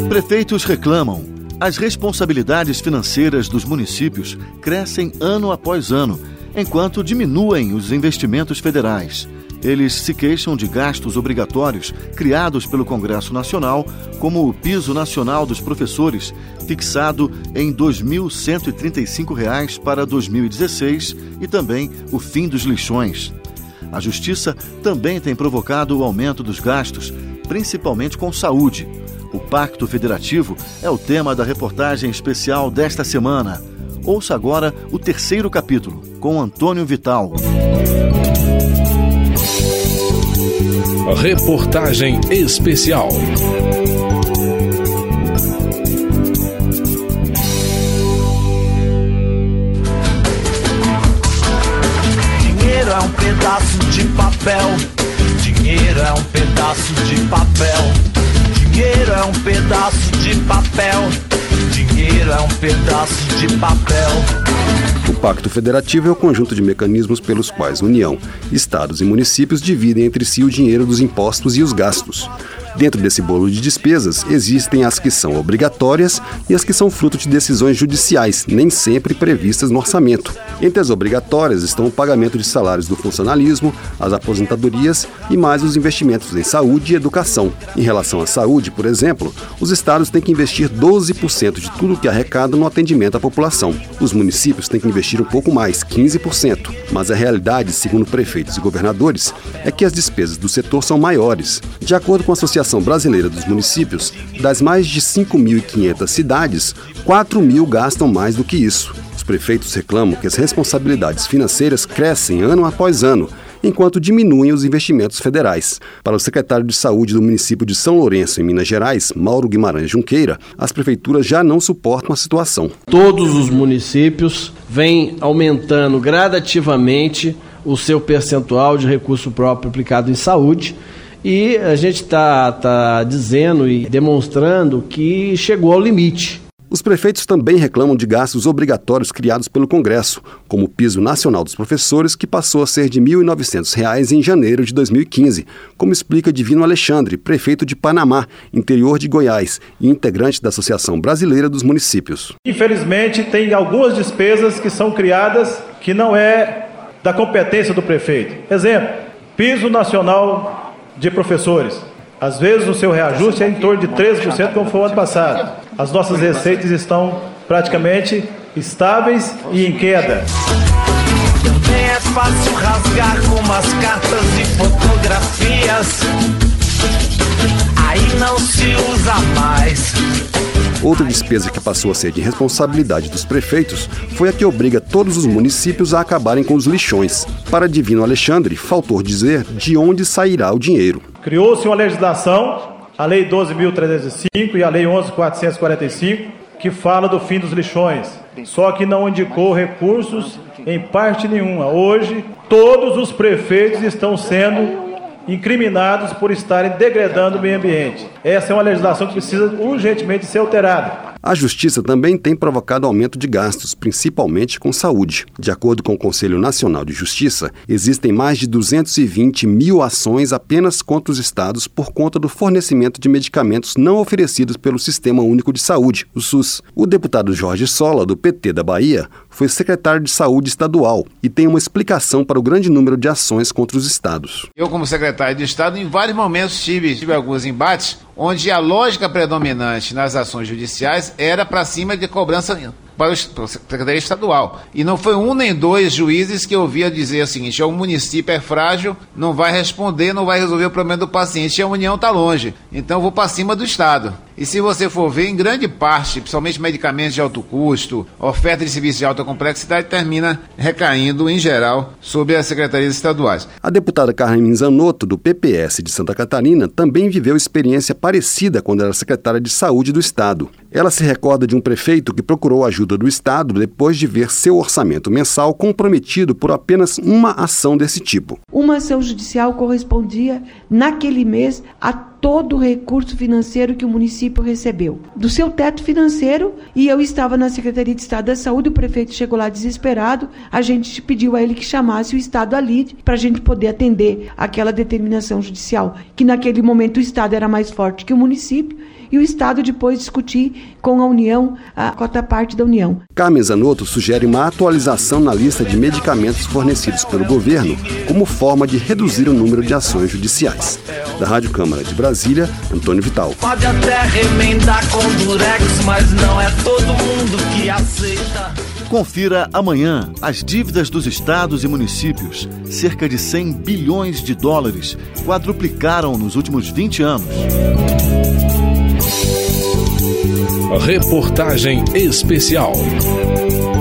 Prefeitos reclamam. As responsabilidades financeiras dos municípios crescem ano após ano, enquanto diminuem os investimentos federais. Eles se queixam de gastos obrigatórios criados pelo Congresso Nacional, como o Piso Nacional dos Professores, fixado em R$ 2.135 para 2016, e também o fim dos lixões. A Justiça também tem provocado o aumento dos gastos, principalmente com saúde. O Pacto Federativo é o tema da reportagem especial desta semana. Ouça agora o terceiro capítulo, com Antônio Vital. Reportagem especial. Dinheiro é um pedaço de papel. Dinheiro é um pedaço de papel. Dinheiro é um pedaço de papel. Dinheiro é um pedaço de papel. O Pacto Federativo é o conjunto de mecanismos pelos quais União, Estados e municípios dividem entre si o dinheiro dos impostos e os gastos. Dentro desse bolo de despesas, existem as que são obrigatórias e as que são fruto de decisões judiciais, nem sempre previstas no orçamento. Entre as obrigatórias estão o pagamento de salários do funcionalismo, as aposentadorias e mais os investimentos em saúde e educação. Em relação à saúde, por exemplo, os estados têm que investir 12% de tudo que arrecadam no atendimento à população. Os municípios têm que investir um pouco mais, 15%. Mas a realidade, segundo prefeitos e governadores, é que as despesas do setor são maiores. De acordo com a Associação Brasileira dos Municípios, das mais de 5.500 cidades, 4.000 gastam mais do que isso. Os prefeitos reclamam que as responsabilidades financeiras crescem ano após ano, enquanto diminuem os investimentos federais. Para o secretário de Saúde do município de São Lourenço, em Minas Gerais, Mauro Guimarães Junqueira, as prefeituras já não suportam a situação. Todos os municípios vêm aumentando gradativamente o seu percentual de recurso próprio aplicado em saúde, e a gente está dizendo e demonstrando que chegou ao limite. Os prefeitos também reclamam de gastos obrigatórios criados pelo Congresso, como o Piso Nacional dos Professores, que passou a ser de R$ 1.900 em janeiro de 2015, como explica Divino Alexandre, prefeito de Panamá, interior de Goiás, e integrante da Associação Brasileira dos Municípios. Infelizmente, tem algumas despesas que são criadas que não é da competência do prefeito. Exemplo, Piso Nacional de Professores. Às vezes o seu reajuste é em torno de 13%, como foi o ano passado. As nossas receitas estão praticamente estáveis e em queda. Também é fácil rasgar como as cartas e fotografias. Aí não se usa mais. Outra despesa que passou a ser de responsabilidade dos prefeitos foi a que obriga todos os municípios a acabarem com os lixões. Para Divino Alexandre, faltou dizer de onde sairá o dinheiro. Criou-se uma legislação, a Lei 12.305 e a Lei 11.445, que fala do fim dos lixões. Só que não indicou recursos em parte nenhuma. Hoje, todos os prefeitos estão sendo incriminados por estarem degradando o meio ambiente. Essa é uma legislação que precisa urgentemente ser alterada. A Justiça também tem provocado aumento de gastos, principalmente com saúde. De acordo com o Conselho Nacional de Justiça, existem mais de 220 mil ações apenas contra os estados por conta do fornecimento de medicamentos não oferecidos pelo Sistema Único de Saúde, o SUS. O deputado Jorge Sola, do PT da Bahia, foi secretário de Saúde estadual e tem uma explicação para o grande número de ações contra os estados. Eu, como secretário de Estado, em vários momentos tive alguns embates onde a lógica predominante nas ações judiciais era para cima de cobrança para a Secretaria Estadual. E não foi um nem dois juízes que eu ouvia dizer o seguinte: o município é frágil, não vai responder, não vai resolver o problema do paciente, e a União está longe, então eu vou para cima do Estado. E se você for ver, em grande parte, principalmente medicamentos de alto custo, oferta de serviços de alta complexidade, termina recaindo, em geral, sobre as secretarias estaduais. A deputada Carmen Zanotto, do PPS de Santa Catarina, também viveu experiência parecida quando era secretária de Saúde do Estado. Ela se recorda de um prefeito que procurou ajuda do Estado depois de ver seu orçamento mensal comprometido por apenas uma ação desse tipo. Uma ação judicial correspondia, naquele mês, a todo o recurso financeiro que o município recebeu, do seu teto financeiro, e eu estava na Secretaria de Estado da Saúde, o prefeito chegou lá desesperado, a gente pediu a ele que chamasse o Estado à lide para a gente poder atender aquela determinação judicial, que naquele momento o Estado era mais forte que o município, e o Estado depois discutir com a União a cota parte da União. Carmen Zanotto sugere uma atualização na lista de medicamentos fornecidos pelo governo como forma de reduzir o número de ações judiciais. Da Rádio Câmara de Brasília, Antônio Vital. Pode até remendar com durex, mas não é todo mundo que aceita. Confira amanhã as dívidas dos estados e municípios. Cerca de 100 bilhões de dólares quadruplicaram nos últimos 20 anos. Reportagem especial.